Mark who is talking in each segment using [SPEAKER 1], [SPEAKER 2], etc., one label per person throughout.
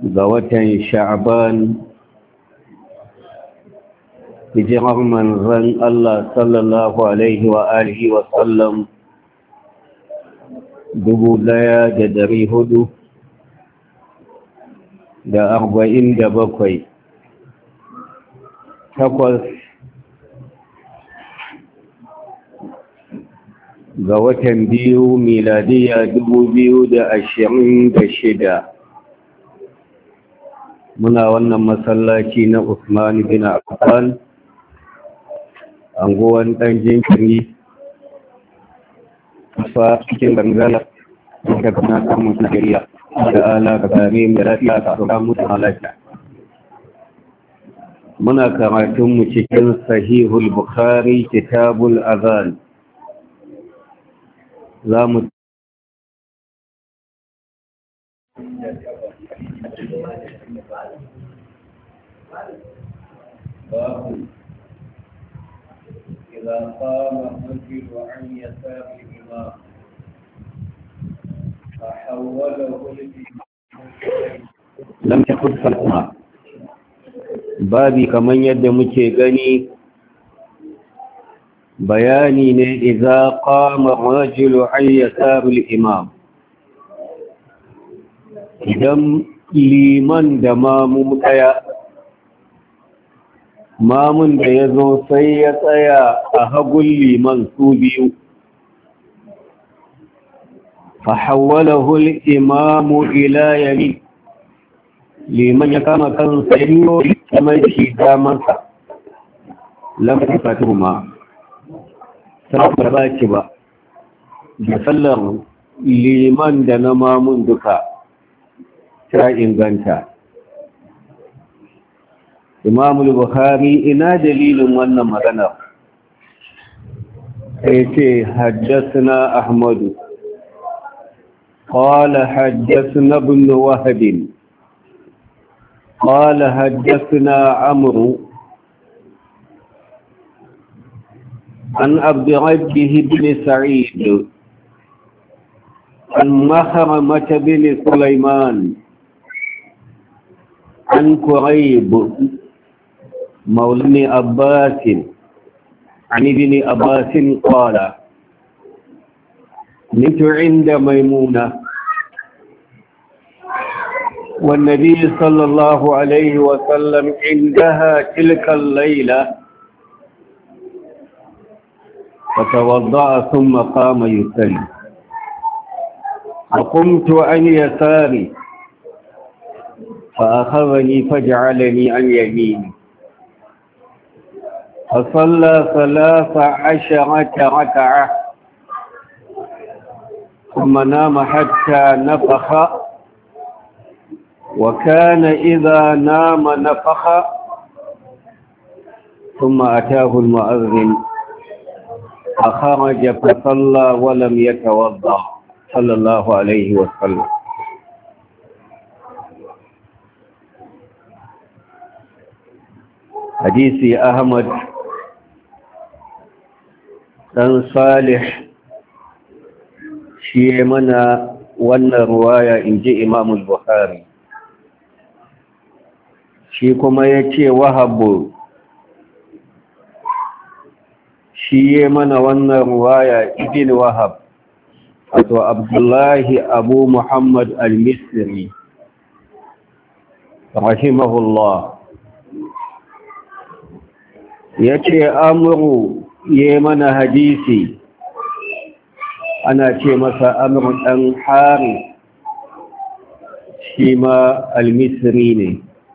[SPEAKER 1] ga watan sha'ban hijirar manzon Allah sallallahu alaihi wa alihi wa sallam 1447 takwas ga watan biyu miladiya 2026 muna wannan masallaci na Usman bin Affan anguwan dan jinkiri fa cikin bangala da kuma samun Najeriya da ala ka kare mu da lafiya ka ga mu da lafiya muna karatun mu cikin sahihul bukhari kitabul azan zamu باب إذا قام الرجل عن يسار الإمام فحوله لم تكن فلما babi kaman yadda muke gani bayani ne idza qama ar-rajulu an yasar al-imam idan liman da mamu daya mamun da ya zo sai ya tsaya a hagun liman su biyu fahawwalahu al-imamu ila yamin liman ya kama kansa yiwo kamar shi damansa lamar fatuhuma sarrafa ba ce ba da sallar liman da na mamun duka ta inganta Imam al-Bukhari ina dalilin wannan magana yace haddathana Ahmad qala haddathana ibn Wahb qala haddathana Amr an Abd Rabbih ibn Sa'id an Mahramah bin Sulaiman an Qurayb مولى عباس عن ابن عباس قال نمت عند ميمونة والنبي صلى الله عليه وسلم عندها تلك الليلة فتوضأ ثم قام يصلي فقمت عن يساري فأخذني فجعلني عن يميني فصلى 13 ركعة ثم نام حتى نفخ وكان إذا نام نفخ ثم أتاه المؤذن فخرج فصلى ولم يتوضأ صلى الله عليه وسلم حديث أحمد dan Salih shi mana wannan ruwaya inji Imam al-Bukhari shi kuma yace Wahab shi mana wannan ruwaya ibn Wahab wato Abdullahi Abu Muhammad al-Misri rahimahullah yace Amru mana hadisi ana ce masa Amr dan Hari shi ma al-Misri ne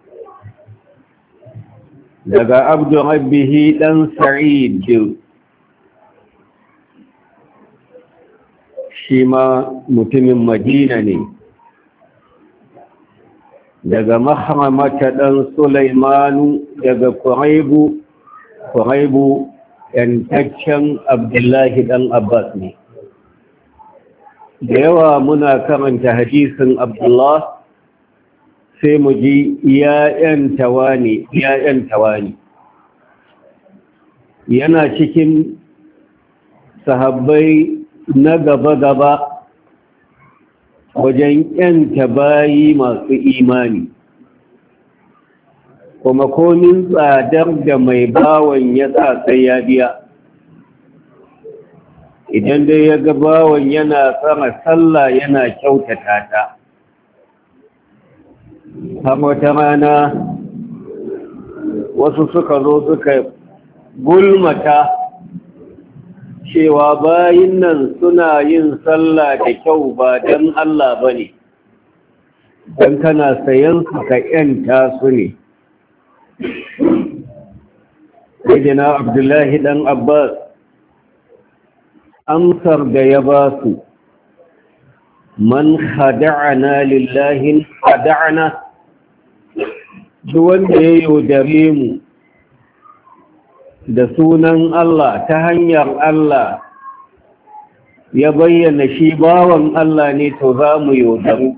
[SPEAKER 1] daga Abdu Rabbih dan Sa'id shi ma mutumin Madina ne daga Mahramah dan Sulaimanu daga Quraibu yantaccen Abdullahi dan Abbas ne da yawa muna karanta hadisin Abdullah sai mu ji ya'yan tawani yana cikin sahabbai na gaba-gaba wajen ‘yanta bayi masu imani kuma komin tsadar da mai bawan ya sa sai ya biya. Idan dai ya ga bawan yana tsara sallah yana kyautata ta. Har wata rana wasu suka zo suka gulmata cewa bayin nan suna yin sallah da kyau ba don Allah ba ne, don kana sayan su ka ‘yanta su ne. Sayyidina Abdullahi ɗan Abbas amsar da ya ba su, man hada'ana lillahi hada'ana, duk wanda ya yaudare mu da sunan Allah ta hanyar Allah ya bayyana shi bawan Allah ne, to za mu yaudaru.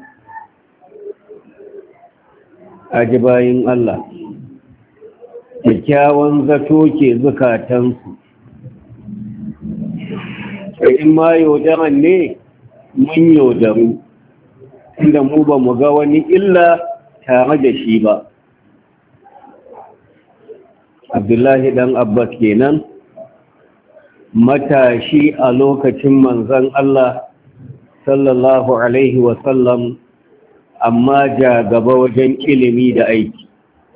[SPEAKER 1] Ajibayin Allah, kyakkyawan zato ke zukatansu, in ma yaudaran ne mun yaudaru, inda mu ba mu ga wani illa tare da shi ba. Abdullahi dan Abbas kenan, matashi a lokacin manzon Allah sallallahu alaihi wasallam, amma ja gaba wajen ilimi da aiki.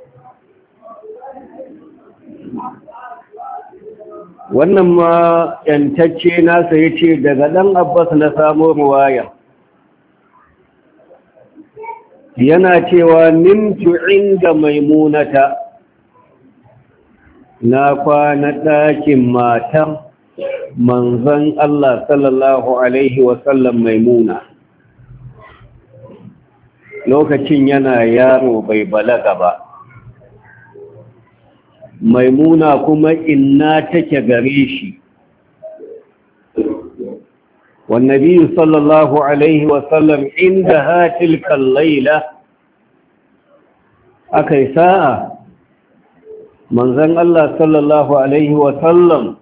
[SPEAKER 1] Wannan ma ‘yantacce nasa ya ce daga ɗan Abbas na samo ruwaya, yana cewa nimtu inda maimunata, na kwana ɗakin matar manzon Allah sallallahu alaihi wasallam maimuna. Lokacin yana yaro bai balaga ba, maimuna kuma inna take gare shi. والنبي صلى الله عليه وسلم عندها تلك الليلة أكي ساعة manzon Allah sallallahu alaihi wasallam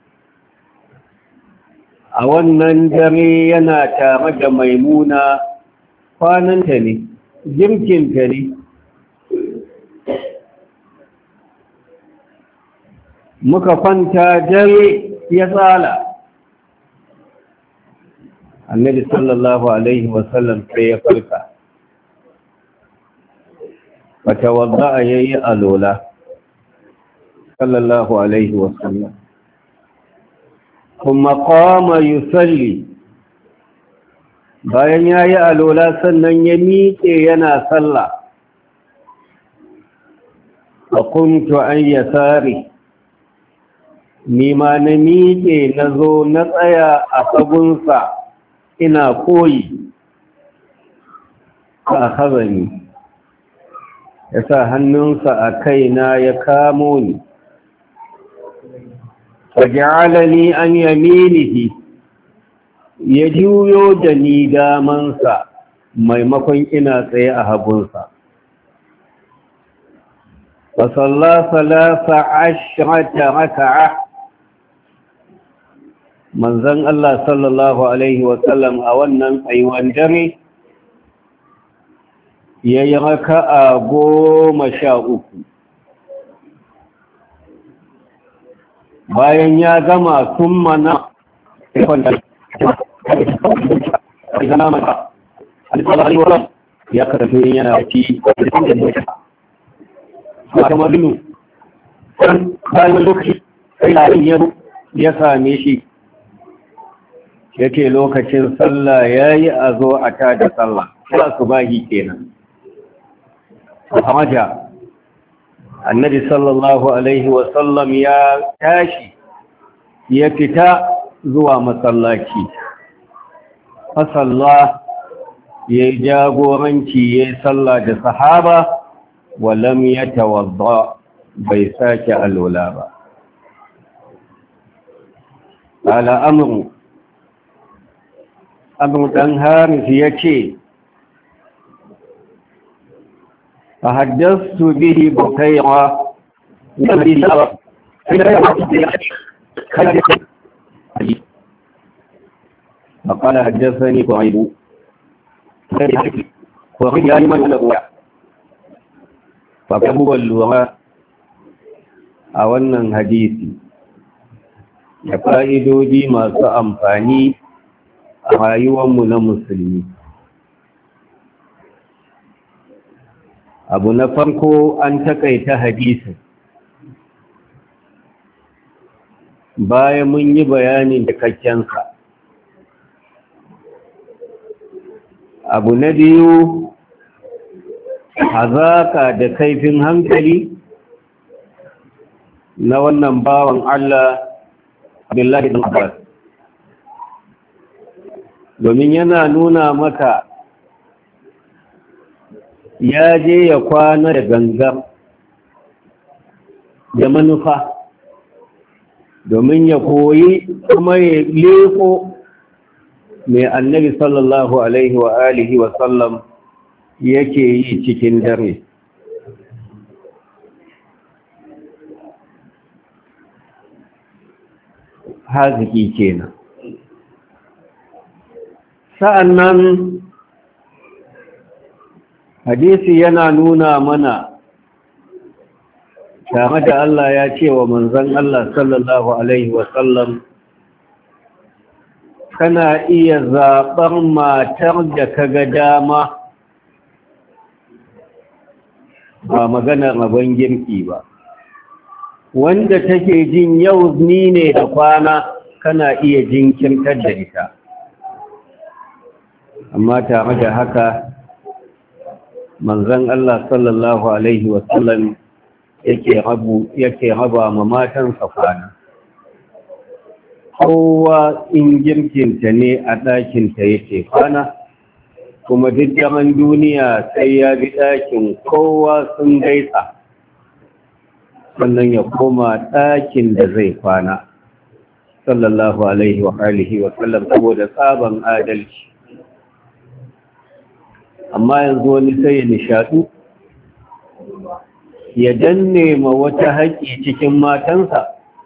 [SPEAKER 1] a wannan dare yana tare da maimuna, kwananta ne, girkinta ne. Muka kwanta dare ya tsala, annabi sallallahu alaihi wasallam sai ya farka, wata wadda a yayi alola sallallahu alaihi wasallam, kuma qama yusalli, bayan yayi alola sannan ya miƙe yana sallah. fa kuntu an yasari, ni ma na miƙe na zo na tsaya a sabunsa ina koyi. ka akhazani, ya sa hannunsa a kaina ya kamo ni. فجعلني عن يمينه, ya juyo da ni damansa maimakon ina tsaye a hagunsa. fasalla 13 raka'a, manzon Allah sallallahu alaihi wasallam a wannan tsayuwan dare yayi raka'a 13. bayan ya gama sun mana ya karfe yana ci a kamar dinu bayan lokaci sai layin ya same shi, yake lokacin sallah ya yi a zo a ta da sallah, kula su bahi kenan. Hamaja annabi sallallahu alaihi wasallam ya tashi ya fita zuwa masallaci. fasalla ya yi jagoranci ya yi sallah da sahaba, walam ya tawadda, bai sake alola ba. ala amru ɗan haris ya ce, فحدثت به بكيرا فقال حدثني قريب وغير من الرواية abubuwan lura a wannan hadisi da fa'idodi masu amfani a rayuwarmu na musulmi. Abu na farko, an takaita hadisin bayan mun yi bayanin cikakkensa. Abu na biyu, hazaka da kaifin hankali na wannan bawan Allah Abdullahi bin Abbas, domin yana nuna maka ya je ya kwana da gangar da manufa domin ya koyi kuma ya leko mai annabi sallallahu alaihi wa alihi wa sallam yake yi cikin dare. Haziki kenan. Sa'annan hadisi yana nuna mana tare da Allah ya ce wa manzon Allah sallallahu alaihi wa sallam, kana iya zaɓar matar da kaga dama, ba maganar rabon girki ba, wanda take jin yau ni ne da kwana kana iya jinkirtar da ita. Amma tare da haka manzon Allah sallallahu alaihi wasallam yake raba ma matansa kwana. Kowa in girkinta ne a ɗakinta yake kwana, kuma duk zaman duniya sai ya bi ɗakin kowa sun gaisa, sannan ya koma ɗakin da zai kwana, sallallahu alaihi wa alihi wa sallam, saboda tsaban adalci. Amma yanzu wani sai ya nishaɗu ya danne ma wata haƙƙi cikin matansa,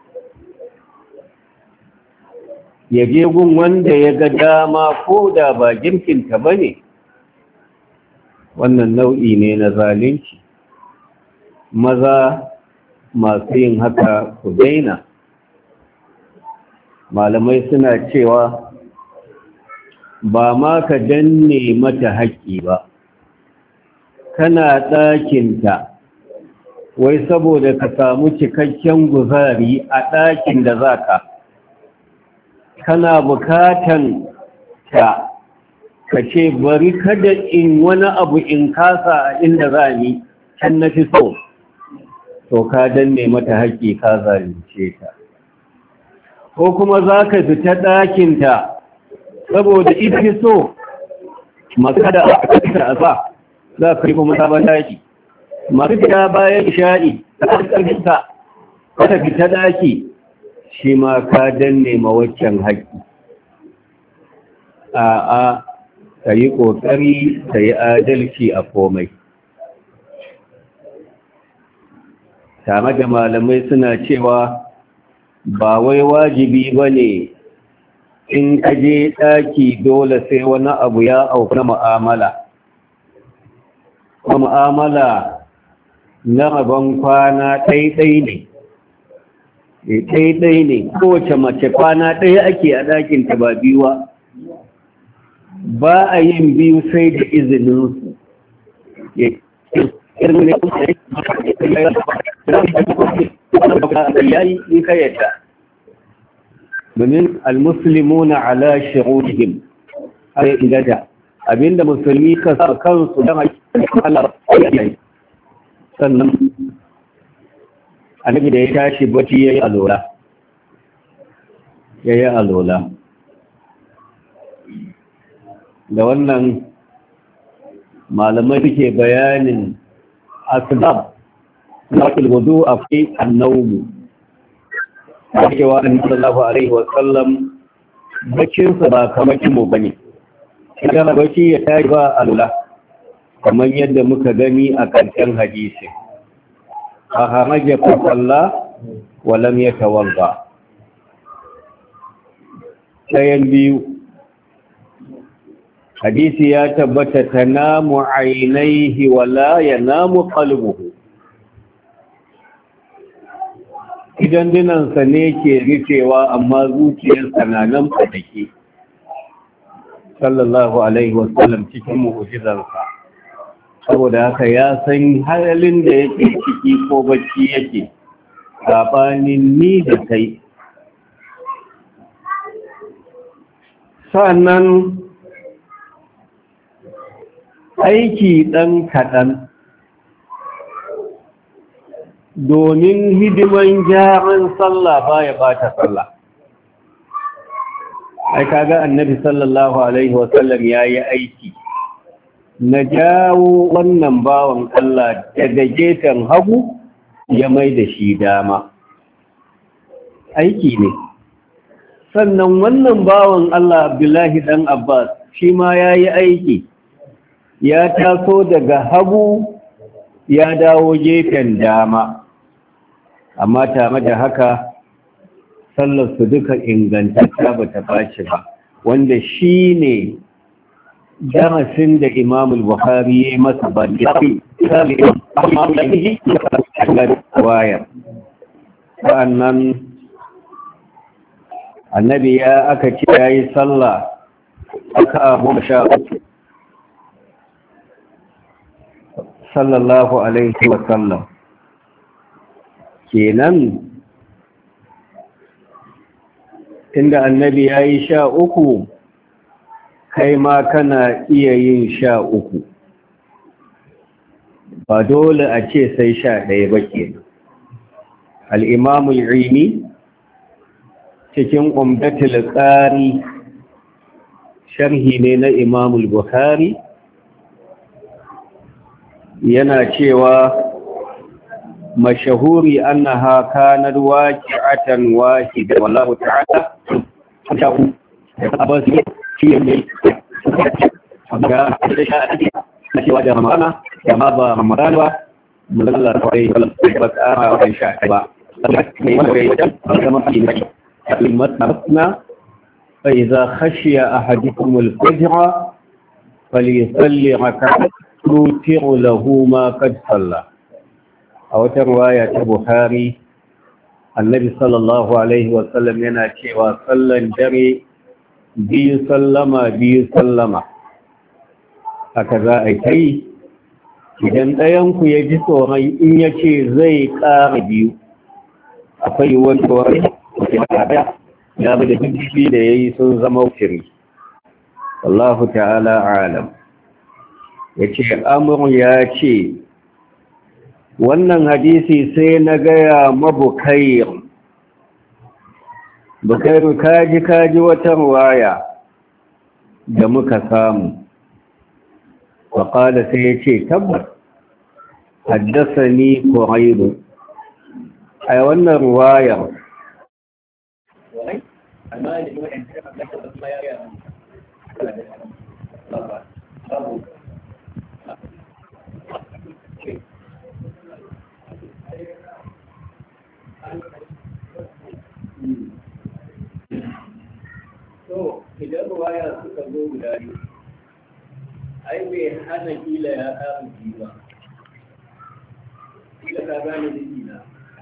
[SPEAKER 1] ya je gun wanda ya ga dama ko da ba girkinta ba ne. Wannan nau'i ne na zalunci. Maza masu yin haka ku daina. Malamai suna cewa ba ma ka danne mata haƙƙi ba, kana ɗakinta wai saboda ka samu cikakken guzari a ɗakin da za ka, kana bukatan ta ka ce bari kada in wani abu in kasa a inda za ni can na fi so, to ka danne mata haƙƙi, ka zalunce ta. Ko kuma za ka fita ɗakinta saboda ita fi so maka da aka a sa za ka yi kuma sabon ɗaki, masu fita bayan isha'i ta ƙarfinta ka fita ɗaki, shi ma ka danne ma waccan haƙƙi. A'a, ka yi ƙoƙari ka yi adalci a komai. Tare da malamai suna cewa ba wai wajibi ba ne in ka je ɗaki dole sai wani abu ya auku na mu'amala. Mu'amala na rabon kwana ɗaiɗai ne. Ɗaiɗai ne, kowace mace kwana ɗaya ake a ɗakinta ba biyuwa. Ba a yin biyu sai da izininsu. Domin almuslimuna ala shurutihim, har ingada abinda musulmi ka sa kansu don Allah ya yi. Sannan annabi da ya tashi bacci yayi alola. Da wannan malamai suke bayanin asbab na wudu a fi annawmu. Cewa annabi sallallahu alaihi wa sallam bakinsa ba kamar kimo bane. Idan bacci ya tashi ba alola, kamar yadda muka gani a ƙarshen hadisi. أخرج فصلى ولم يتوضأ. سينبي حديث ياتبت تنام عينيه ولا ينام قلبه. idan dinansa ne ke rufewa amma zuciyarsa na nan fatake sallallahu alaihi wasallam cikin mu'jizarsa. Saboda haka ya san halin da yake ciki ko bacci yake sabanin ni da kai. Sannan aiki ɗan kaɗan domin hidiman gyaran sallah baya bata sallah. Ai kaga annabi sallallahu alaihi wasallam yayi aiki na jawo wannan bawan Allah daga gefen hagu ya mai da shi dama, aiki ne. Sannan wannan bawan Allah Abdullahi dan Abbas shi ma yayi aiki, ya taso daga hagu ya dawo gefen dama, amma tare da haka sallar su duka ingantacce ba ta baci ba, wanda shi ne darasin da Imam al-Bukhari ya masa bari wayar. Sa'annan annabi ya aka ce ya yi sallah aka 13 sallallahu alaihi wa sallam, kenan inda annabi ya yi 13 kai ma kana iya yin 13, ba dole a ce sai 11 ba kenan. Al-Imam al-Aini cikin Umdatul Qari sharhi ne na Imam al-Bukhari yana cewa mashahuri annaha kanat waqi'atan wahida wallahu ta'ala ta'u abasi shine ga da cewa da Ramadana ya ba Ramadan ba mulalla sai ba ta ba sha ba ne wanda ya yi kuma ne kalimat nafsna fa idza khashiya ahadukum al-fajr falyusalli rak'atan tuti'u lahu ma qad salla. A wata riwaya ta Bukhari annabi sallallahu alaihi wa sallam yana cewa sallan dare biyu sallama haka za a kai. Idan ɗayanku ya ji tsoron in ya ce zai ƙara biyu akwai wani tsoron ya bi da hujji da ya yi sun zama wutiri. Wallahu ta'ala alam. Ya ce amur ya ce wannan hadisi sai na gaya mabukayir kaji wata ruwaya da muka samu. وقال سيتي تبر حدثني قريب أي وانا رواية
[SPEAKER 2] إذا رواية تكذب ذلك ai bai hana kila ya ƙara ji ba, kila ka gane da kila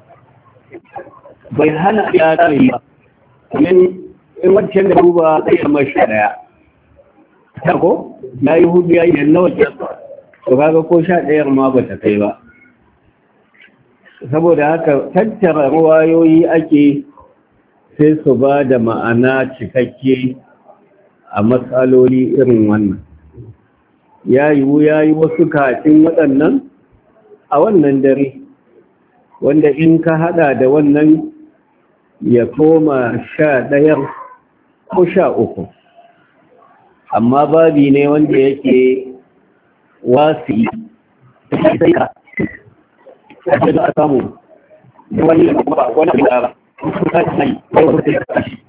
[SPEAKER 1] bai hana ya ƙara ji ba, in wancan da duba ɗaya mashi ɗaya ta ko ya yi hudu ya yi nawa ke to kaga ko 11 ma ba ta kai ba. Saboda haka tattara ruwayoyi ake sai su ba da ma'ana cikakke a matsaloli irin wannan. Ya yi wasu kafin waɗannan a wannan dare, wanda in ka hada da wannan ya koma 11 ko 13, amma babi ne wanda yake wasi sai ka a samu wani da ba wani da ba ka sai wani da shi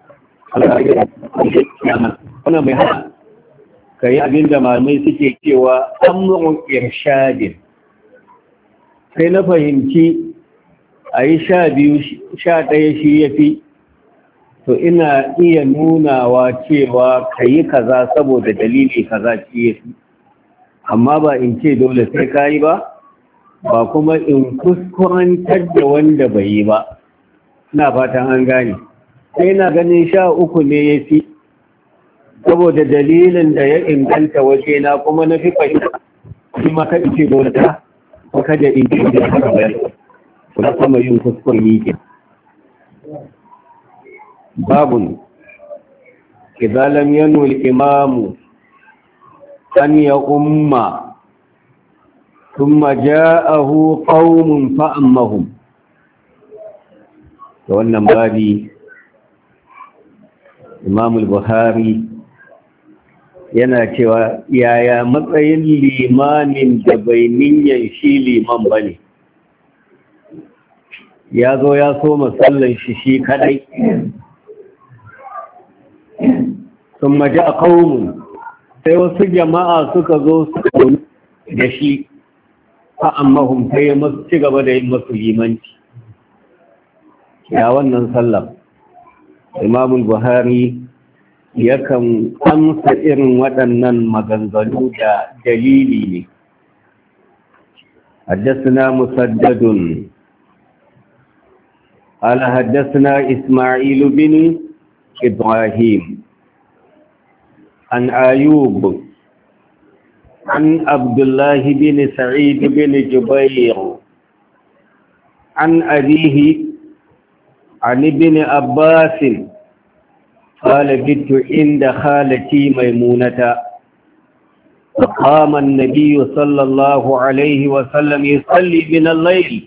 [SPEAKER 1] wannan bai hana ka yi abin da malamai suke cewa amurin irshadin. Sai na fahimci a yi 12, 11 shi ya fi, to ina iya nunawa cewa ka yi kaza saboda dalili kaza shi ya fi, amma ba in ce dole sai ka yi ba kuma in kuskurantar da wanda bai yi ba. na fatan an gane. Sai na ganin 13 ne ya fi, saboda dalilin da ya inganta waje na kuma na fi fahimta shi maka ce dole ta kada in ce da haka bayan kuma sama yin kuskure yake. Babun idza lam yanul imamu an ya umma thumma ja'ahu qaumun fa ammahum. To wannan babi Imam al-Bukhari yana cewa yaya matsayin limamin da bai niyyar shi liman bane, ya zo ya so masallan shi kadai, sun maji a kawun sai wasu jama'a suka zo su da shi fa'ammahum sai ya ci gaba da yin masu limanci. Ya wannan sallar Imamul Buhari yakan amsa irin waɗannan maganganu da dalili ne. حدثنا مسدد قال حدثنا إسماعيل بن إبراهيم عن أيوب عن عبد الله بن سعيد بن جبير عن أبيه عن ابن عباس قال بت عند خالتي ميمونة فقام النبي صلى الله عليه وسلم يصلي من الليل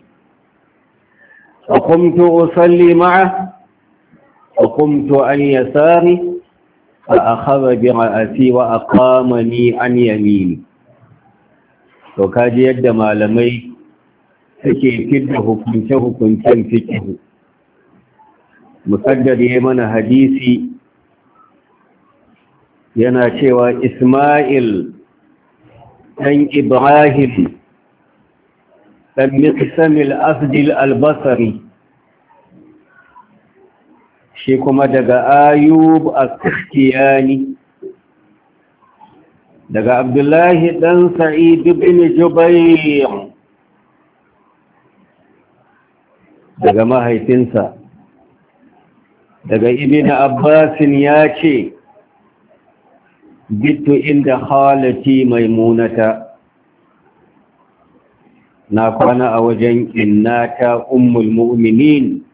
[SPEAKER 1] فقمت أصلي معه وقمت عن يساري فأخذ برأسي وأقامني عن يميني. وكاد يد malamai suke fidda hukunce-hukuncen fikihu. Musaddad ya mana hadisi yana cewa Ismail ɗan Ibrahim ɗan Miqsamil Asdil al-Basri, shi kuma daga Ayub as-Sikhtiyani, daga Abdullahi ɗan Sa'id bin Jubair, daga mahaifinsa, daga Ibn Abbasin ya ce, Bittu inda khalati Maimunata, na kwana a wajen innata ummul mu'minin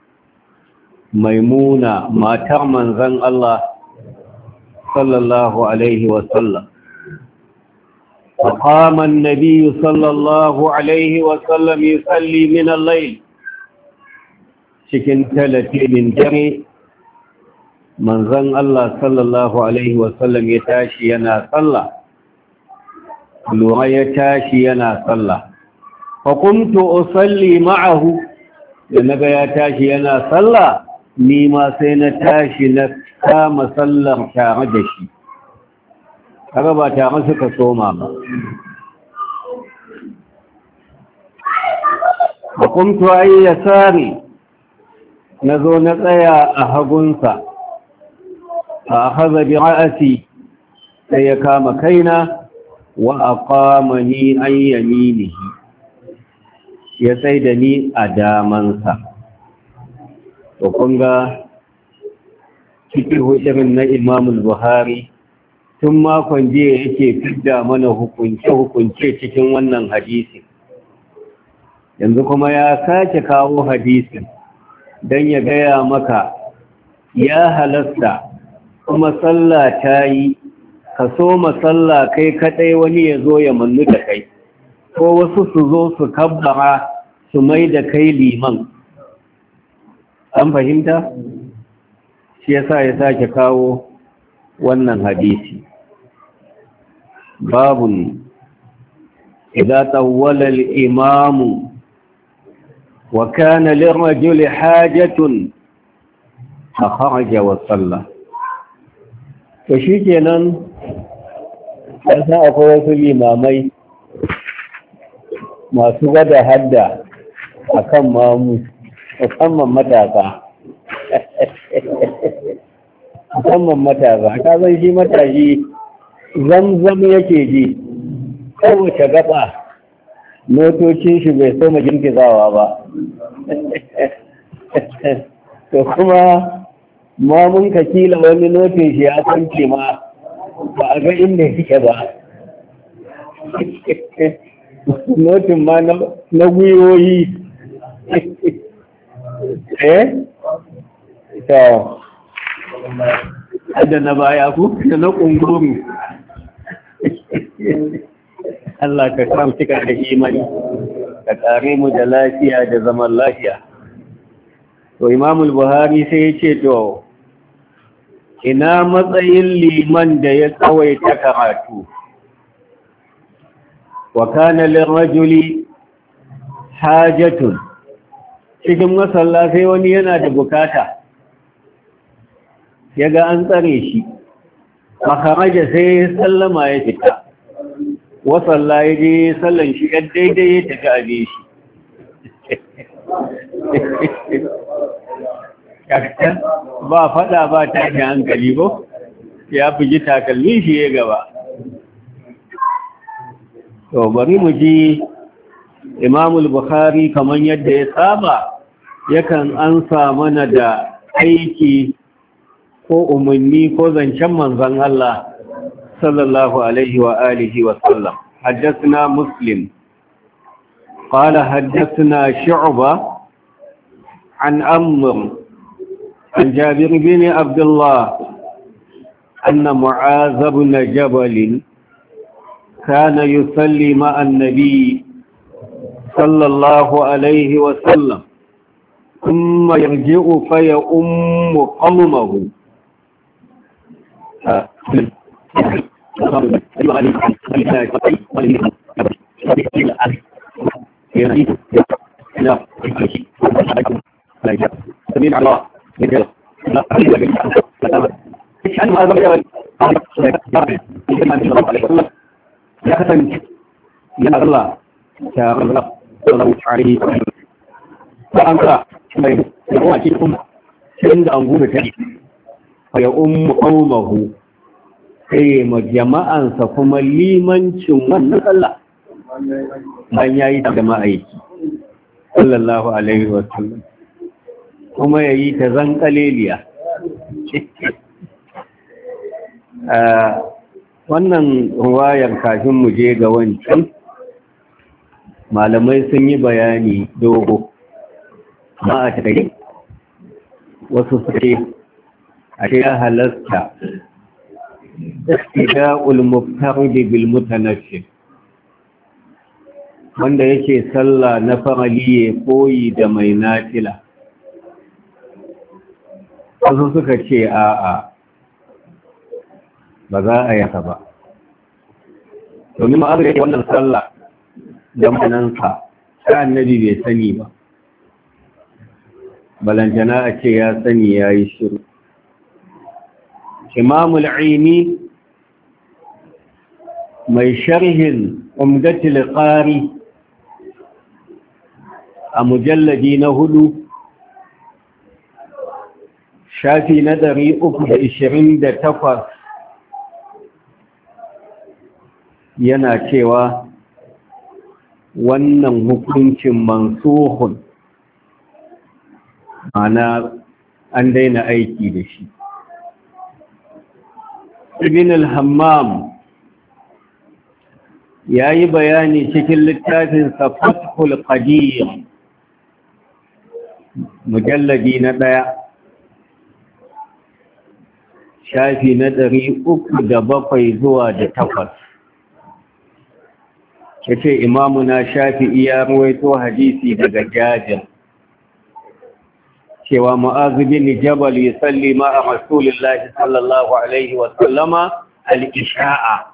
[SPEAKER 1] Maimuna, matar manzon Allah sallallahu alaihi wasallam. فقام النبي صلى الله عليه وسلم يصلي من الليل. cikin 30 dare manzon Allah sallallahu alaihi wasallam ya tashi yana sallah, lura ya tashi yana sallah. fa kuntu usalli ma'ahu, da naga ya tashi yana sallah ni ma sai na tashi na kama sallar tare da shi, kaga ba tare suka soma ba. fa kuntu ay yasari, na zo na tsaya a hagunsa, a haza bi ra'asi sai ya kama kaina wa aqamani an yaminihi, ya tsai da ni a damansa. To kun ga fiqhu irin na Imam Buhari tun makon jiya yake fidda mana hukunce cikin wannan hadisi, yanzu kuma ya sake kawo hadisin don ya gaya maka ya halasta kuma sallah ta yi, ka so masalla kai kadai wani ya zo ya mannu da kai, ko wasu su zo su kabbara su mai da kai liman. An fahimta? Shi yasa ya sake kawo wannan hadisi. Babun idza tawwala al-imamu wa kana lirrajuli hajatun fakharaja wa salla. To shikenan yasa akwai wasu limamai masu gada hadda akan mamu, musamman matasa. Musamman matasa, ka san shi matashi zamzam yake ji, kowace gaba motocin shi bai so ma girgizawa ba. to kuma ma mun ka kila wani notin shi ya kwanci ma ba a ga inda yake ba notin ma na gwiwoyi to hada na baya ku da na ƙungurumi Allah ka samu cika da imani ka ƙare mu da lafiya da zaman lafiya. To Imamul Buhari sai ya ce to ina matsayin liman da ya tsawaita karatu wa kana lirrajuli hajatun, cikin masalla sai wani yana da bukata yaga an tsare shi makaraja sai ya sallama ya fita wasalla ya je sallan shi ya daidai ya tafi abe shi ba fada ba tashi hankali ba ya bugi takalmi shi ya gaba. To bari mu ji Imamul Bukhari kamar yadda ya saba yakan ansa mana da aiki ko umarni ko zancen manzon Allah sallallahu alaihi wa alihi wa sallam. Haddathana Muslim qala haddathana Shu'ba an Amr an Jabir bin Abdullah anna Mu'adh ibn Jabal kana yusalli ma'a an-nabi sallallahu alaihi wa sallam thumma yarji'u fa ya'ummu qawmahu ya ummu qaumahu sai ma jama'ansa kuma limancin wannan sallah ban yayi da ma'aiki sallallahu alaihi wa sallam kuma yayi ta zankaleliya. Wannan ruwayar kafin mu je ga wancan malamai sun yi bayani dogo ba a tare wasu suke a ya halasta istida'ul muftarid bil mutanaffil, wanda yake sallah na farali koyi da mai nafila. Wasu suka ce a'a ba za a yaka ba, domin ma'azir yake wannan sallah da manansa ta annabi bai sani ba, balantana a ce ya sani ya yi shiru. Imamul Aini mai sharhin Umdatul Qari a mujalladi na 4 shafi na 328 yana cewa wannan hukuncin mansuhun, ana an daina aiki da shi. Ibn al-Hammam ya yi bayani cikin littafin Fathul Qadir mujalladi na 1 shafi na 307 zuwa da 8 yace imamuna Shafi'i ya ruwaito hadisi daga Jabir cewa Mu'adh bin Jabal yusalli ma'a Rasulillahi sallallahu alaihi wa sallama al-isha'a.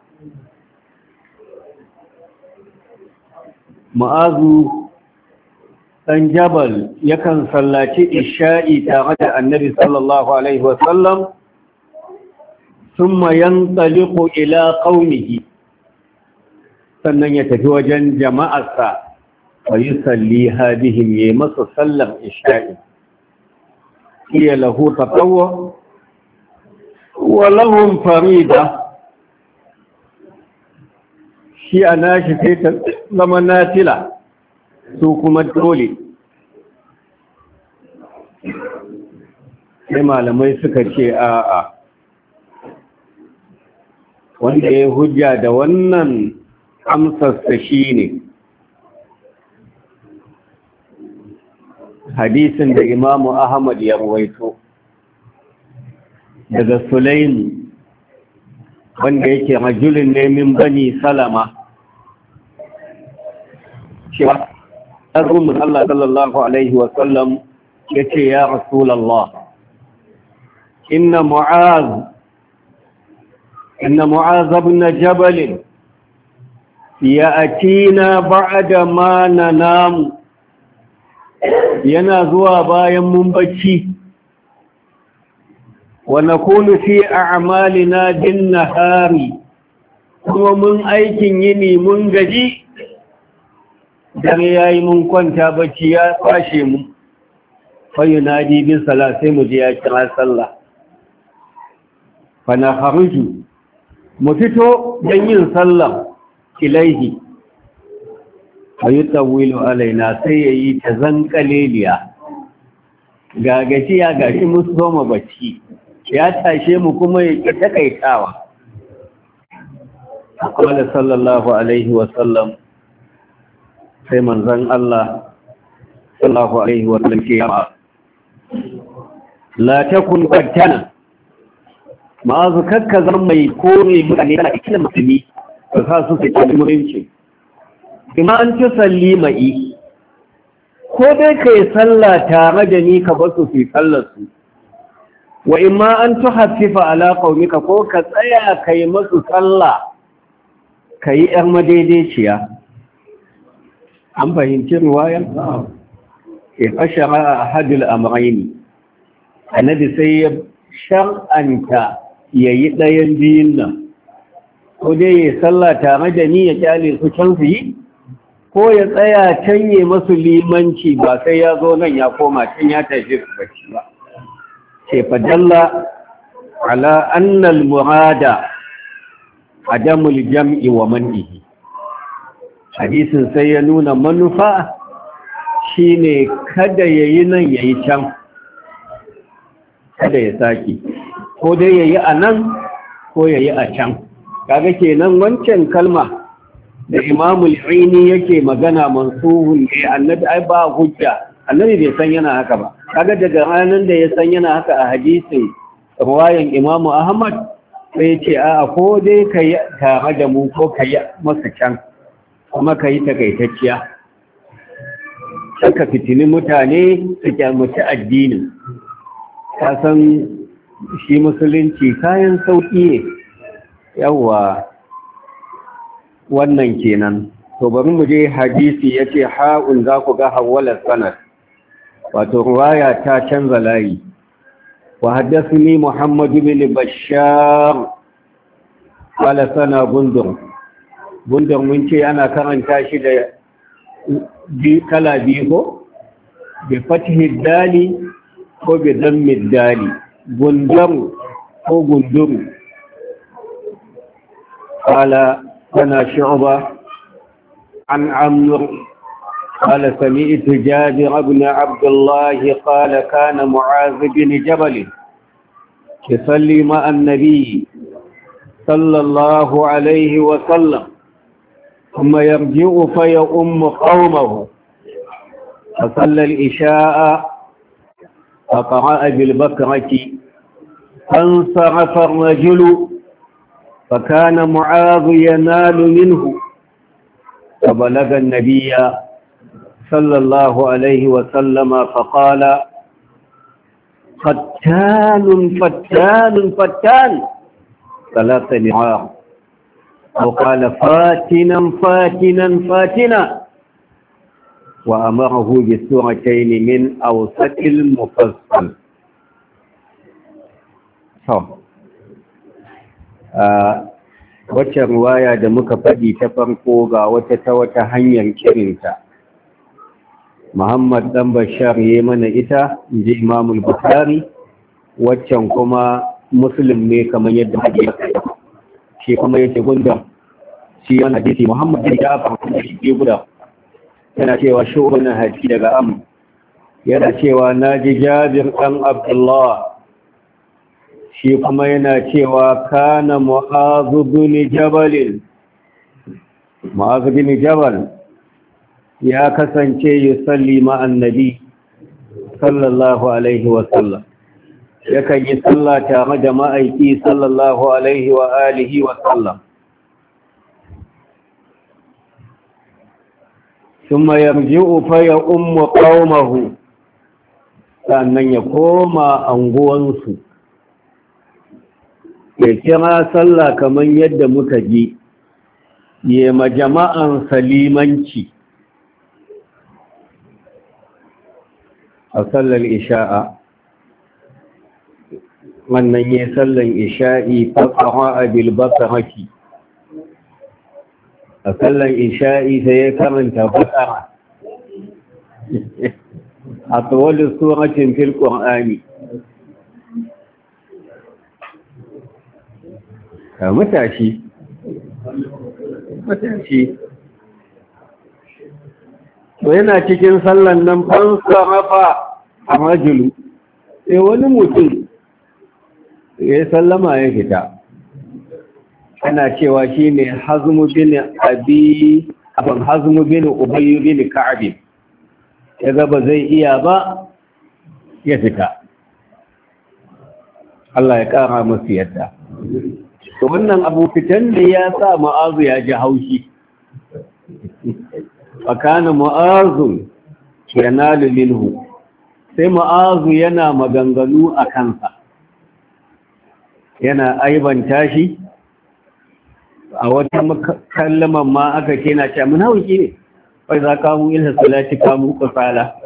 [SPEAKER 1] Mu'adh dan Jabal yakan sallaci isha'i tare da Annabi sallallahu alaihi wa sallam, thumma yantaliqu ila qaumihi, sannan ya tafi wajen jama'arsa wa yusalliha bihim, yayi masa sallar isha'i. هي له تطوع ولهم فريدة. شيء ناشي في زمن ناتلة سوكم الدولي. sai malamai suka ce a'a, wanda ya hujja da wannan amsarsa shi ne hadisin da Imamu Ahmad ya rawaito daga Sulaim, wanda yake rajulin ne min bani Salama, cewa azumin Allah sallallahu alaihi wasallam ya ce, ya Rasulallah, inna Mu'az ibn Jabal ya'tina ba'da ma nanamu, yana zuwa bayan mun bacci, wa nakunu fi a'malina bin nahari, kuma mun aikin yini mun gaji, dare yayi mun kwanta bacci ya kwashe mu, fa yunadi bin salat, sai mu je ya kira sallah, fa na kharuju, mu fito don yin sallah ilaihi, fa yutawilu alaina, sai yayi ta zankaleliya, ga gajiya gashi mun soma bacci, ya tashe mu kuma ya takaitawa. Qala sallallahu alaihi wa sallam, sai manzon Allah sallallahu alaihi wa sallam ce, la takun qattana, ma'azu kakka zan mai kore mutane kana ikin musulmi ka sa su cikin murinci, kuma an ci salli mai, ko dai ka yi sallah tare da ni ka basu fi sallarsu, wa imma an tuhaffifa ala qaumika, ko ka tsaya ka yi masu sallah ka yi ‘yar madaidaiciya. An fahimci ruwayan? Ke fashara a hadul amraini, annabi sai ya shar'anta ya yi ɗayan biyun nan, ko dai ya sallah tare da ni ya kyale su can su yi, ko ya tsaya canye masu limanci ba sai ya zo nan ya koma can ya tashi su bacci ba. Ce fadalla ala annal murada adamul jam'i wa man'ihi. Hadisin sai ya nuna manufa shine kada yayi nan yayi can, kada ya saki, ko dai yayi a nan ko yayi a can. Kaga kenan wancan kalma da Imamul Aini yake magana mansuhun ne, annabi ai ba hujja, annabi bai san yana haka ba. Kaga daga ranar da ya san yana haka a hadisin ruwayan Imamu Ahmad, sai ya ce a ko dai ka yi tare da mu ko ka yi masa can, kuma ka yi takaitacciya, ka fitini mutane su kyamaci addinin. Ka san shi musulunci kayan sauƙi ne, yawwa wannan kenan. To bari mu je hadisi, yace ha'un za ku ga hawala sanad, wato ruwaya ta canza layi. Wa haddathani Muhammad ibn Bashar qala sana Gundur mun ce ana karanta shi da kala biyu, ko bi fathi dali ko bi dammi dali, Gundur ko Gundur. qala sana Shu'bah عن عمرو قال سمعت جابر بن عبد الله قال كان معاذ بن جبل يصلي مع النبي صلى الله عليه وسلم ثم يرجع فيؤم قومه، فصلى العشاء فقرأ بالبكرة، فانصرف الرجل فكان معاذ ينال منه، فبلغ النبي صلى الله عليه وسلم فقال فتان فتان فتان ثلاث مرات، وقال فاتنا فاتنا فاتنا، وأمره بسورتين من أوسط المفصل. wacce ruwaya da muka faɗi ta farko ga wata hanyar kirinta. Muhammad dan Bashar yayi mana ita, inji Imam al-Bukhari, waccan kuma Muslim ne kamar yadda hadisi shi kuma yake gunda shi wannan hadisi Muhammad bin Ja'far shi guda yana cewa shu'ban hadisi daga yana cewa naji Jabir dan Abdullah shi kuma yana cewa kana mu'azu bin jabal ya kasance yusalli ma'an nabi sallallahu alaihi wasallam, yakan yi sallah tare da ma'aiki sallallahu alaihi wa alihi wasallam. ثم يرجع فيؤم قومه, sannan ya koma anguwansu ya kira sallah kamar yadda muka ji, ya ma jama'an salimanci a sallar isha'a. Wannan ya sallar isha'i faƙa'a bil basaraki, a sallar isha'i sai ya karanta basara a tsawon suratin fil ƙur'ani. Ka matashi to yana cikin sallan nan fansa rafa a rajulu, sai wani mutum ya sallama ya fita, ana cewa shi ne Hazmu bin Ubayy bin Ka'ab, ya ga ba zai iya ba ya fita. Allah ya ƙara musu yadda. To wannan abu fitan da ya sa Mu'azu ya ji haushi. Fakana Mu'azu yanalu minhu, sai Mu'azu yana maganganu a kansa, yana aibanta shi. A wata kallaman ma aka ce na ce munafiki ne, wai za ka mu ilha salati ka mu kusala.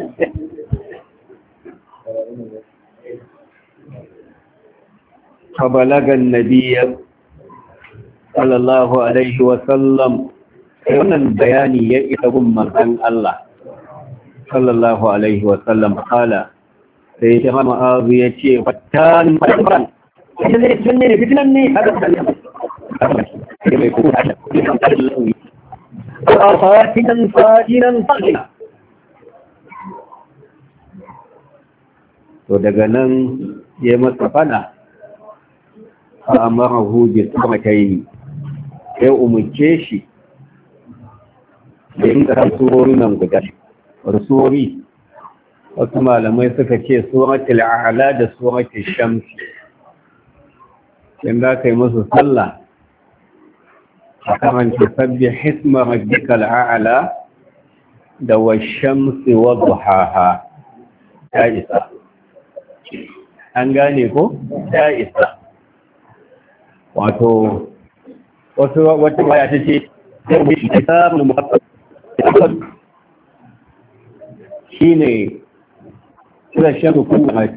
[SPEAKER 1] Fa balagan nabiyya sallallahu alaihi wa sallam, wannan bayani ya isa gun manzon Allah sallallahu alaihi wa sallam. Kala sai ya Mu'azu ya ce fattan fatan ne fitinan ne haka to daga nan ya masa fada a amarahu bi samataini, ya umurce shi da yin ƙasar surori nan guda. Surori wasu malamai suka ce suratul a'la da suratul shamsi, in za ka yi musu sallah a karanta sabbi hisma rabbikal a'la da washamsi wa duhaha, ta isa. An gane ko? Ta isa. Wato wata waya ta ce shi ne shan hukumar,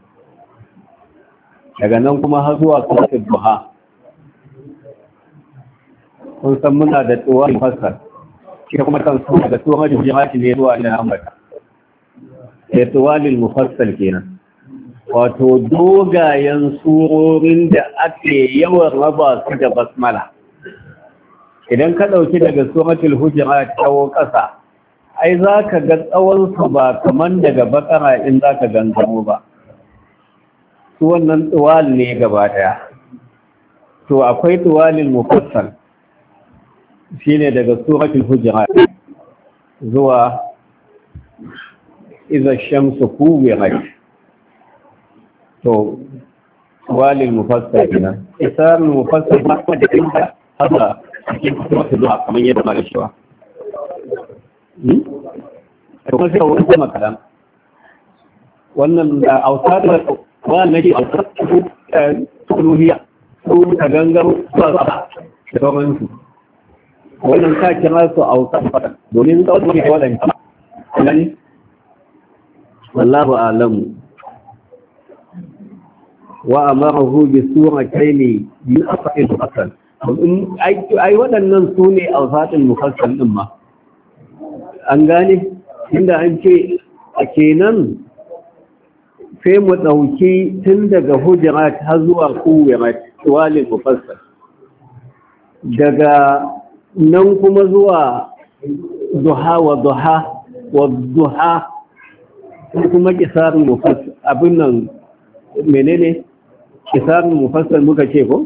[SPEAKER 1] daga nan kuma har zuwa kwanfin duha. Kun san muna da tsohon fasar, shi kuma kan su daga tsohon jihati ne zuwa ina ambata, sai tsohon mufassal kenan. Wato dogayen surorin da ake yawan raba su da basmala. Idan ka ɗauki daga suratul hujurat tsawo ƙasa, ai za ka ga tsawonsu ba kaman daga bakara in za ka gangamo ba. Su wannan tuwal ne gaba ɗaya. To akwai tuwalin mufassal, shi ne daga suratul hujurat zuwa iza shamsu kuwirat. To tuwalin mufassal kenan. Isarul mufassal ba kuma da kinta haka cikin kuma zuwa kamar yadda mara cewa. kuma sai wani kuma kadan wannan autar da wannan ke autar tuluhiya su ka gangaro ba da sauransu wannan ka kira su autar fada domin da wani wadanci nan wallahu a'lamu wa amarahu bi suratayn min asfa'il mufassal ai waɗannan su ne alfatin mufassal din ma an gane inda an ce a kenan sai mu ɗauki tun daga hujurat har zuwa kuwirat tuwalin mufassal daga nan kuma zuwa duha wa duha wa duha kuma kisarin mufassal abin nan menene kisarin mufassal muka ce ko?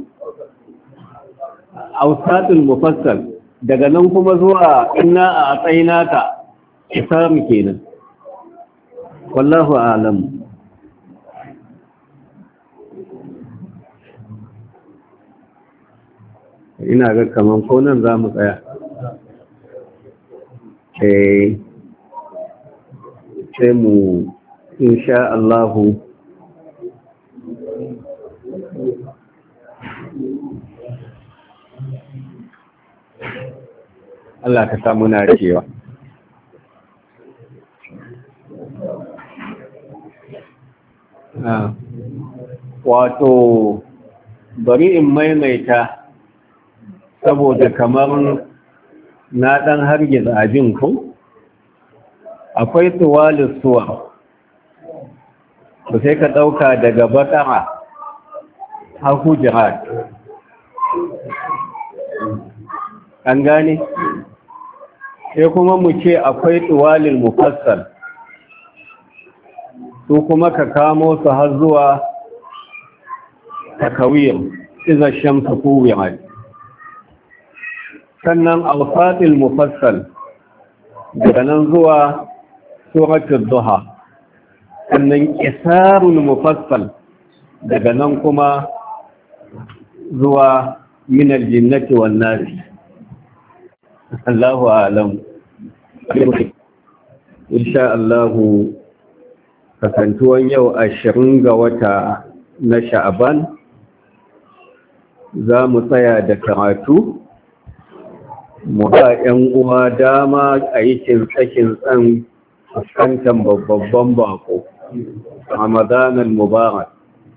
[SPEAKER 1] Ausatul mufassal daga nan kuma zuwa inna a tsayinaka kisarin kenan. Wallahu a'lam. Ina ga kaman ko nan za mu tsaya. Sai mu insha Allahu Allah ka samu na cewa wato bari in maimaita saboda kamar na ɗan hargiza abin ku akwai tuwalis suwa ku sai ka ɗauka daga baƙara har hujirat an gane sai kuma mu ce akwai tuwalil mufassal su kuma ka kamo su har zuwa takawiyar iza shamsu kuwiyar sannan alfatil mufassal daga nan zuwa suratul duha sannan isarul mufassal daga nan kuma zuwa minal jinnati wan nasi Allahu a'lam insha Allah kasantuwan yau 20 ga wata na Sha'ban za mu tsaya da karatu mu ba 'yan uwa dama a yi tsakin tsan fuskantar babban bako Ramadan Mubarak.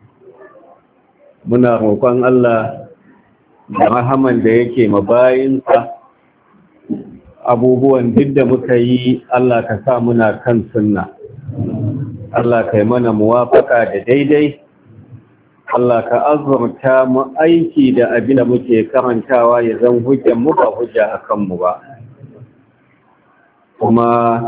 [SPEAKER 1] Muna roƙon Allah da rahaman da yake mabayinsa abubuwan duk da muka yi Allah ka sa muna kan sunna. Allah ka yi mana muwafaka da daidai. Allah ka azurta mu aiki da abin da muke karantawa ya zan hujjan mu ba hujja a kanmu ba. Kuma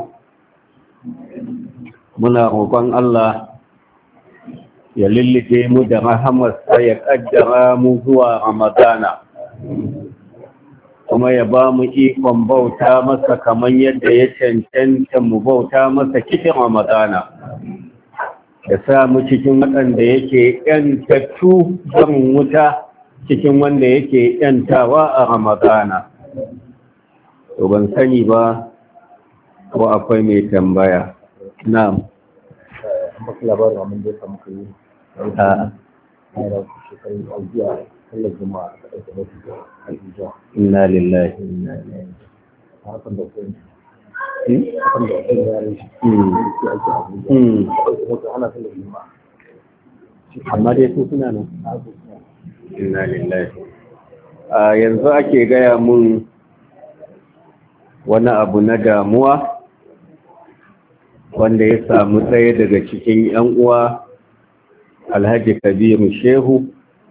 [SPEAKER 1] muna roƙon Allah ya lullube mu da rahamarsa ya ƙaddara mu zuwa Ramadana. Kuma ya ba mu ikon bauta masa kamar yadda ya cancanta mu bauta masa cikin Ramadana. Ya sa mu cikin waɗanda yake ‘yantattu barin wuta cikin wanda yake ‘yantawa a Ramadana. To ban sani ba ko akwai mai tambaya. Na'am.
[SPEAKER 3] Masu labarin abin da ya samu ka yi a shekarun aljiya sallar juma'a a ɗauka da su Abuja.
[SPEAKER 1] Inna lillahi.
[SPEAKER 3] Hakan da kai. Hakan da kai ya yi shi. Shi ake Abuja. Ɗauka ana sallar juma'a.
[SPEAKER 1] Amma dai su suna nan. Inna lillahi. Yanzu ake gaya mun wani abu na damuwa wanda ya samu ɗaya daga cikin 'yan uwa Alhaji Kabiru Shehu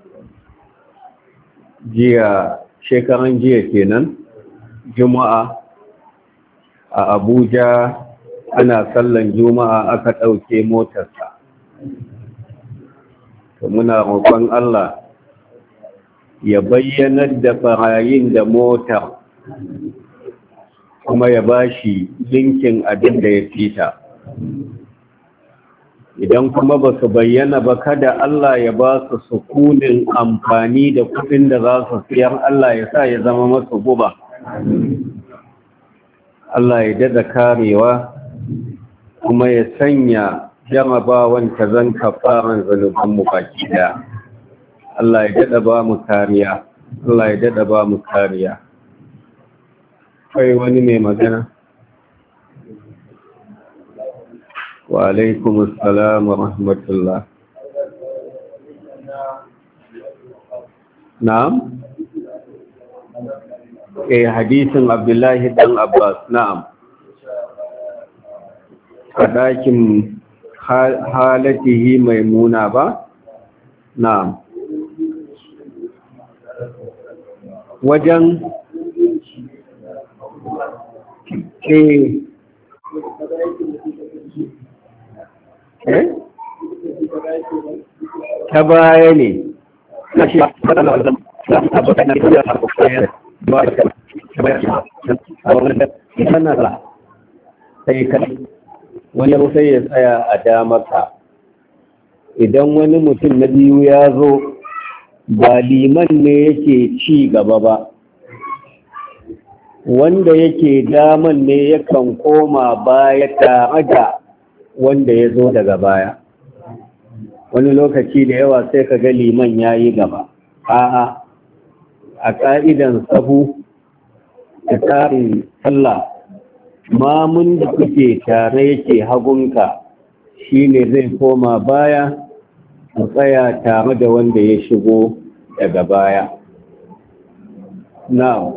[SPEAKER 1] shekaran jiya kenan Juma'a a Abuja ana sallan Juma'a aka ɗauke motarsa. To muna roƙon Allah ya bayyanar da barayin da motar kuma ya bashi linkin abin da ya fita. Idan kuma ba su bayyana ba kada Allah ya ba su sukunin amfani da kudin da za su siyar Allah ya sa ya zama masu guba. Allah ya dada karewa kuma ya sanya jarabawan ta zan kafaran zanubanmu baki da. Allah ya dada ba mu kariya. Allah ya dada ba mu kariya. Kai wani mai magana? Wa alaikum assalam wa rahmatullah. Na'am? Hadisin Abdullahi dan Abbas, na'am. A ɗakin halatihi maimuna ba? Na'am. Wajen ta baya ne sai kai wani sai ya tsaya a damaka. Idan wani mutum na biyu ya zo ba liman ne yake ci gaba ba, wanda yake daman ne yakan koma baya tare da wanda ya zo daga baya. Wani lokaci da yawa sai ka ga liman ya yi gaba. A'a, a ƙa'idan sahu da tsarin sallah, mamun da kuke tare yake hagunka shi ne zai koma baya mu tsaya tare da wanda ya shigo daga baya. Now,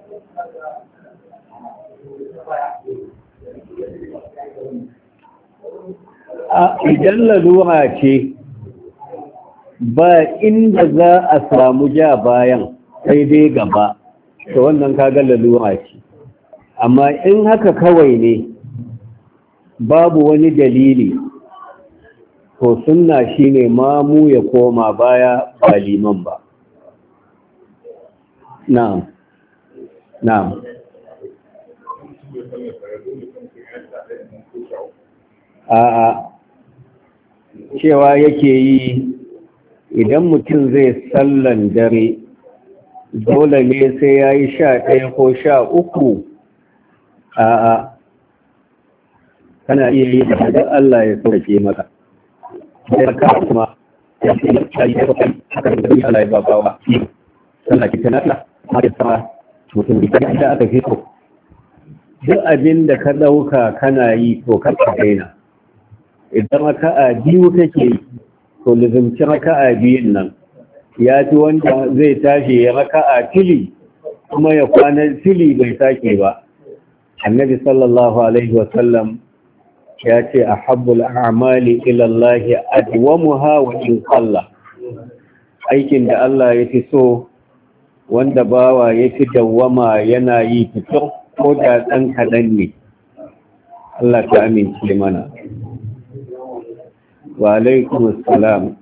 [SPEAKER 1] idan lalura ce ba inda za a samu ja bayan sai dai gaba, to wannan kaga lalura ce. Amma in haka kawai ne babu wani dalili, to sunna shine mamu ya koma baya ba liman ba. Na'am. Na'am. A'a, cewa yake yi idan mutum zai sallan dare dole ne sai ya yi 11 ko 13. A'a, kana iya yi da Allah ya sauke maka. Sai ka kuma ya ce ya yi haka da Allah ya babawa. Sallah ki tana Allah, ma da sama mutum da aka fito. Duk abin da ka dauka kana yi to ka daina. Idan raka'a biyu kake yi, to lizumci raka'a biyun nan. Ya fi wanda zai tashi ya raka'a tili kuma ya kwana tili bai sake ba. Annabi sallallahu alaihi wasallam ya ce ahabbul a'mali ila Allah adwamuha wa in qalla. Aikin da Allah ya fi so wanda bawa ya fi dawwama yana yi fitur ko da ɗan kaɗan ne. Allah ta amince mana. Wa alaikum assalam.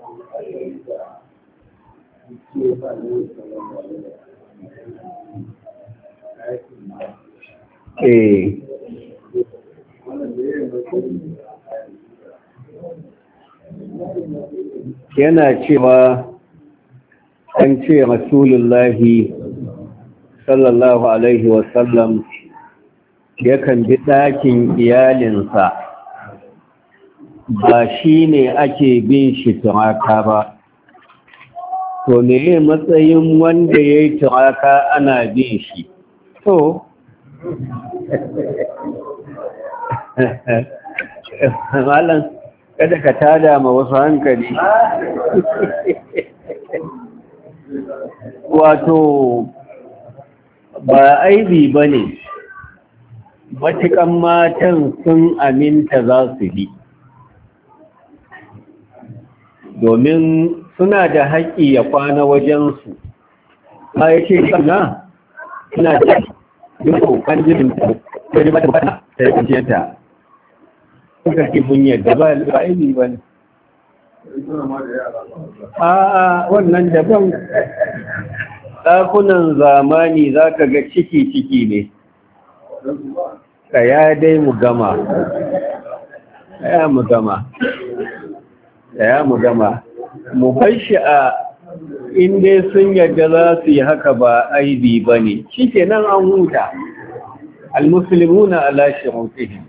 [SPEAKER 1] Yana cewa an ce Rasulullahi sallallahu alaihi wasallam yakan bi ɗakin iyalinsa, ba shi ne ake bin shi turaka ba. To ne matsayin wanda ya yi turaka ana bin shi? To malam kada ka tada ma wasu hankali. Wato ba aibi ba ne matuƙan matan sun aminta za su bi, domin suna da haƙƙi ya kwana wajensu. Ba ya ce suna da yin kan jirin ta ji mata bata ta yi kujiyarta. Suka ke mun yadda ba aibi ba ne. A wannan daban ɗakunan zamani za ka ga ciki-ciki ne. Ka ya dai mu gama. Ya mu gama. Ya mu gama. Mu bar shi a inda sun yadda za su yi haka ba aibi ba ne. Shi ke nan an huta. Al-Musulmuna ala shirutihim.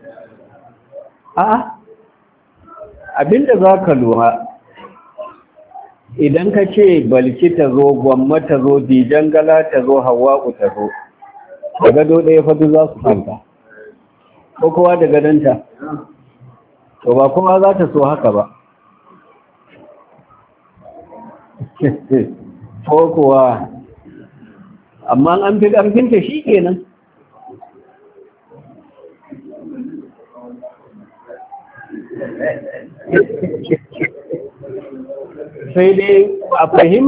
[SPEAKER 1] Abinda za ka lura, idan ka ce balki ta zo, gwamma ta zo, dijangala ta zo, hawa'u ta zo, da gado ɗaya fadu za su kanta, ko kowa da gadonta, to ba kuma za ta so haka ba. Ko kuwa, amma an fi ƙarfinta shi kenan. Sai dai a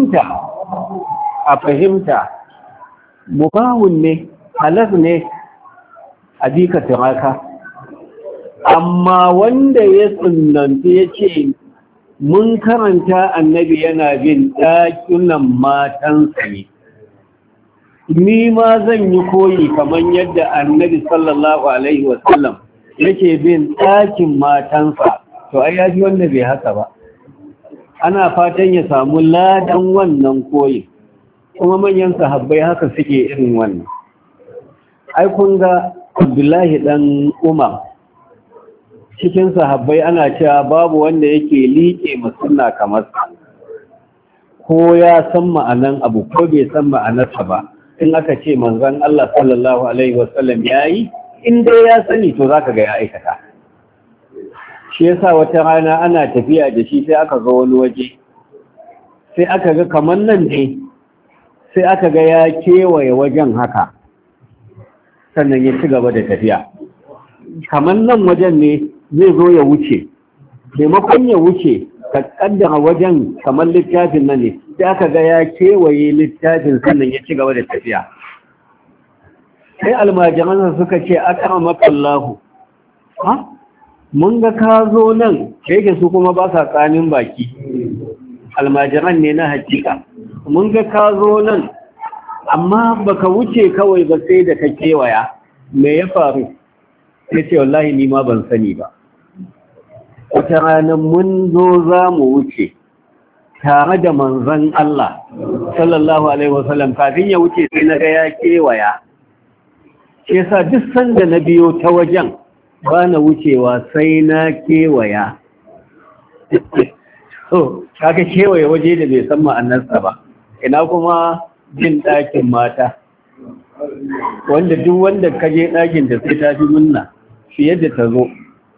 [SPEAKER 1] fahimta mubahun ne, halas ne a jika turaka, amma wanda ya tsunanta ya ce mun karanta annabi yana bin ɗakunan matansa ne, ni ma zan yi koyi kamar yadda annabi sallallahu alaihi wasallam yake bin ɗakin matansa, to ai ya ji wanda bai haka ba. Ana fatan ya samu ladan wannan koyi, kuma manyan sahabbai haka suke irin wannan. Ai kun ga Abdullahi dan Umar cikin sahabbai ana cewa babu wanda yake liƙe masunna kamar sa, ko ya san ma'anan abu ko bai san ma'anarsa ba, in aka ce manzon Allah sallallahu alaihi wasallam yayi, in dai ya sani to zaka ga ya aikata. Shi yasa wata rana ana tafiya da shi sai aka zo wani waje, sai aka ga kamar nan ne, sai aka ga ya kewaye wajen haka, sannan ya ci gaba da tafiya. Kamar nan wajen ne zai zo ya wuce, maimakon ya wuce ka kaddara wajen kamar littafin nan ne, sai aka ga ya kewaye littafin sannan ya ci gaba da tafiya. Sai almajiransa suka ce akramakallahu, ha mun ga ka zo nan, yake su kuma ba sa tsanin baki, almajiran ne na hakika, mun ga ka zo nan amma baka wuce kawai ba sai da ka kewaya, me ya faru? Sai ce wallahi ni ma ban sani ba. Wata ranar mun zo za mu wuce tare da manzon Allah sallallahu alaihi wasallam, kafin ya wuce sai na ga ya kewaya. Shi yasa duk sanda na biyo ta wajen ba na wucewa sai na kewaya. So, kaga kewaye waje da bai san ma'anarsa ba, ina kuma jin ɗakin mata, wanda duk wanda ka je ɗakin da sai ta fi munna fiye da ta zo.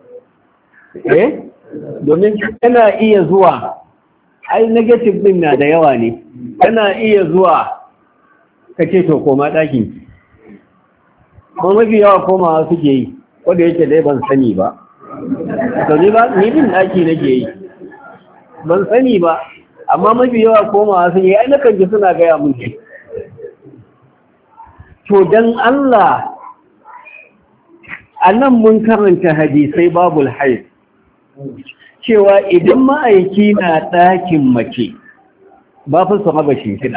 [SPEAKER 1] Domin tana iya zuwa, ai negative din na da yawa ne, tana iya zuwa ka ce to koma ɗakin ki, kuma mafi yawa komawa suke yi, wanda yake dai ban sani ba. To ni bin ɗaki nake yi, ban sani ba, amma mafi yawa komawa sun yi, ai nakan ji suna gaya mun ne. To don Allah, a nan mun karanta hadisai babul haid, cewa idan ma'aiki na ɗakin mace ba fi su raba shimfiɗa.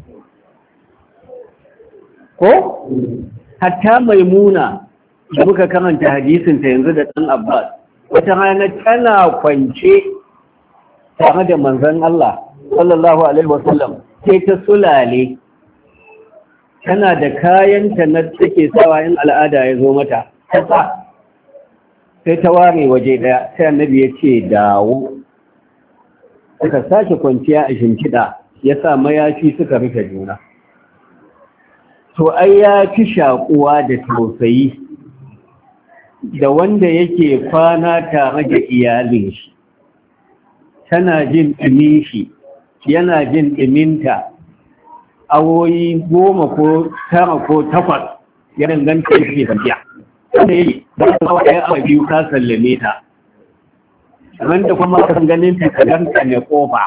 [SPEAKER 1] Ko? Hatta Maimuna da muka karanta hadisinta yanzu da ɗan Abbas, wata rana tana kwance tare da manzon Allah sallallahu alaihi wasallam, sai ta sulale, tana da kayanta na take sawa in al'ada ya zo mata, ta sa sai ta ware waje daya, sai annabi ya ce dawo, suka sake kwanciya a shimfiɗa, ya sa mayafi suka rufe juna. To ai ya fi shakuwa da tausayi da wanda yake kwana tare da iyalin shi, tana jin ɗumin shi, yana jin ɗuminta, awoyi 10 ko 9 ko 8 ya danganta da ke tafiya. Wanda yake ba a kawo ɗaya awa 2 ka sallame ta, wanda kuma ka ganin ta ka ganta ne ƙofa.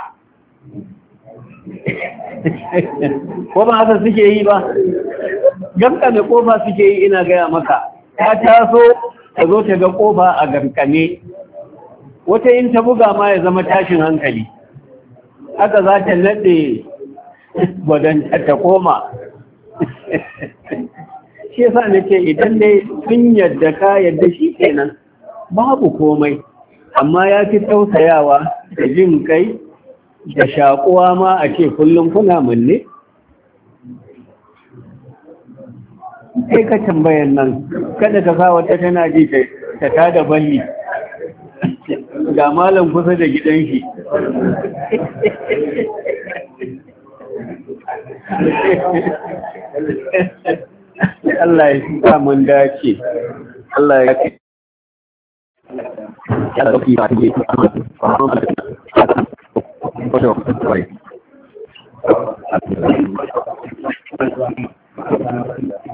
[SPEAKER 1] Ko ba haka suke yi ba? Gankane ƙofa suke yi, ina gaya maka, ta taso ta zo ta ga ƙofa a gankane, wata yin ta buga ma ya zama tashin hankali, haka za ta naɗe gwadanta ta koma. Shi yasa nake idan dai sun yadda ka yadda shi kenan babu komai, amma ya fi tausayawa da jin kai da shakuwa ma a ce kullum kuna munne. Kai ka tambayan nan, kada ka sa wata tana ji ta tada balli ga malam kusa da gidan shi. Allah ya sa mun dace. Allah ya kai. Ya da dauki ta ji. Thank you.